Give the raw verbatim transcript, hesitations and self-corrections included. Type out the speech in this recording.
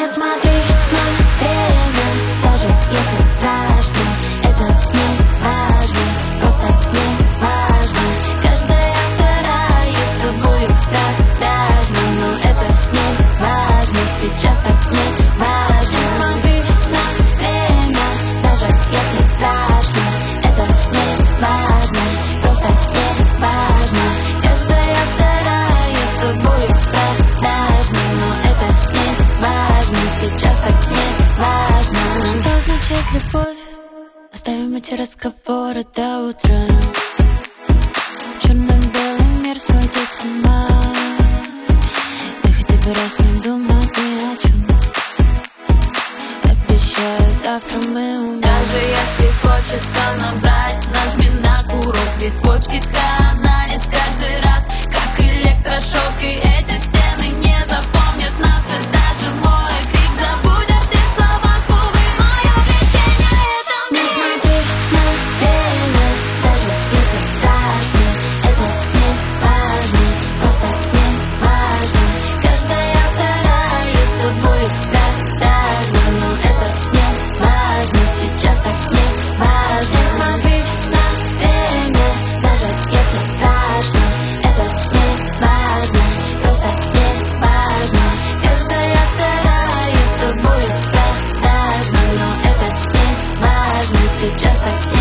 Не смотри на время, даже если страшно, это не важно, просто не важно. Каждая вторая с тобою продажна, но это не важно, сейчас так не важно. Не смотри на время, даже если страшно, это не важно, просто не важно. Каждая вторая с тобою продажна, но это не важно, сейчас так не важно. Что означает любовь? Оставим эти разговоры до утра. Черно-белый мир сводит с ума. Я хотя бы раз не думать ни о чем. Обещаю, завтра мы умрем. Даже если хочется набрать, нажми на курок. Ведь твой психоанализ каждый раз как электрошок. И эти стены не запомнят нас. И даже мой крик забудь о всех словах. Губы, мое лечение это мне. Не смотри на время, даже если страшно, это не важно, просто не важно. Каждая вторая с тобой продажна, но это не важно, сейчас так не важно. Не смотри на время, даже если страшно, это не важно, просто не важно. Каждая вторая с тобой продажна, но это не важно, сейчас так